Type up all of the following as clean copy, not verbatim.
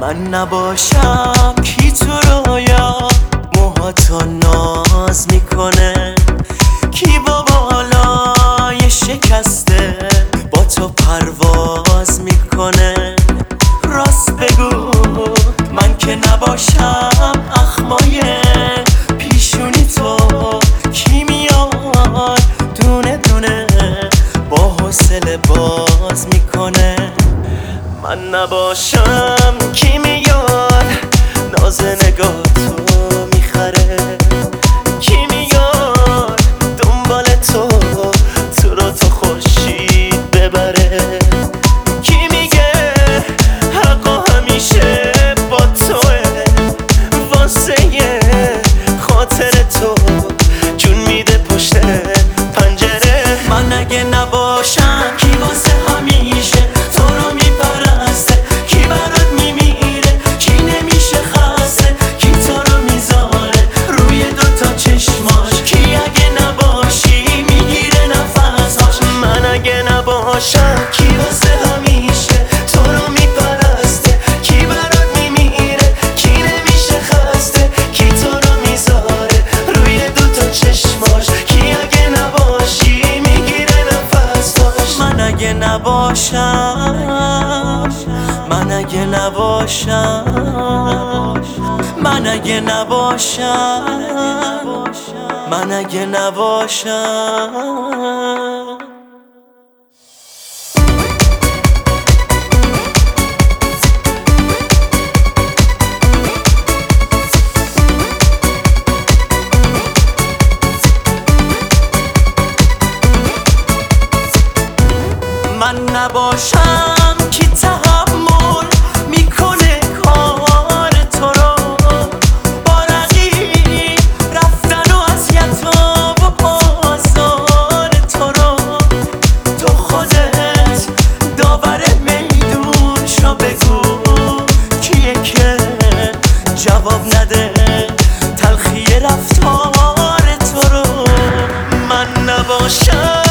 من نباشم کی تو رویا موهاتو ناز میکنه؟ کی با بالای شکسته با تو پرواز میکنه؟ راست بگو من که نباشم اخمای پیشونی تو کی میاد دونه دونه با حوصله باز میکنه؟ من نباشم کی میاد ناز نگاه تو میخره؟ کی میاد دنبال تو رو تا خورشید ببره؟ کی میگه حقا همیشه با توه واسه خاطر تو جون میده پشت پنجره؟ من اگه نباشم کی واسه همیشه تو رو میپرسته؟ کی برات میمیره؟ کی نمیشه خسته؟ کی تو رو میذاره روی دوتا چشماش؟ کی اگه نباشی میگیره نفساش؟ من اگه نباشم کی واسه همیشه تو رو میپرسته؟ کی برات میمیره؟ کی نمیشه خسته؟ کی تو رو میذاره روی دوتا چشماش؟ کی اگه نباشی میگیره نفساش؟ من اگه نباشم من اگه نباشم من اگه نباشم من اگه نباشم من نباشم کی تحمل میکنه کار تو رو با رقیب رفتن و اذیت‌ها و آزار تو رو؟ تو خودت داور میدون شو بگو کیه که جواب نده تلخی رفتار تو رو؟ من نباشم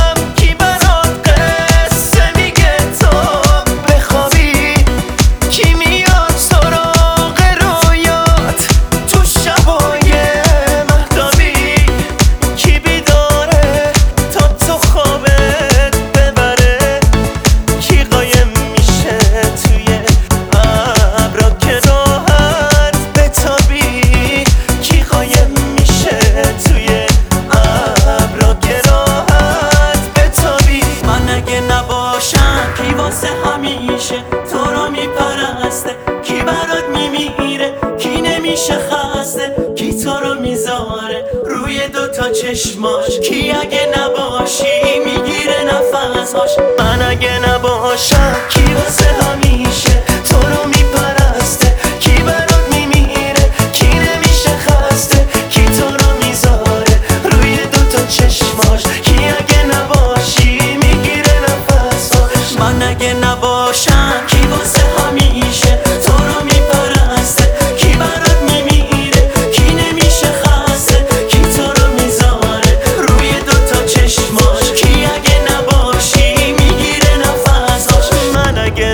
کی واسه همیشه تو رو میپرسته؟ کی برات میمیره؟ کی نمیشه خسته؟ کی تو رو میذاره روی دوتا چشماش؟ کی اگه نباشی میگیره نفساش؟ من اگه نباشم کی واسه همیشه تو رو میپرسته؟ کی برات میمیره؟ کی نمیشه خسته؟ کی تو رو میذاره روی دوتا چشماش؟ کی اگه نباشی میگیره نفساش؟ من اگه نباشم کی واسه همیشه تو رو میپرسته؟ کی برات میمیره؟ کی نمیشه خسته؟ کی تو رو میذاره روی دوتا چشماش؟ کی اگه نباشی میگیره نفساش؟ من اگه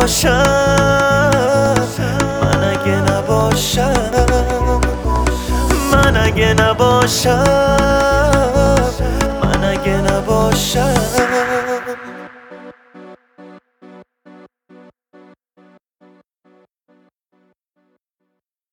نباشم من اگه نباشم من اگه نباشم من اگه نباشم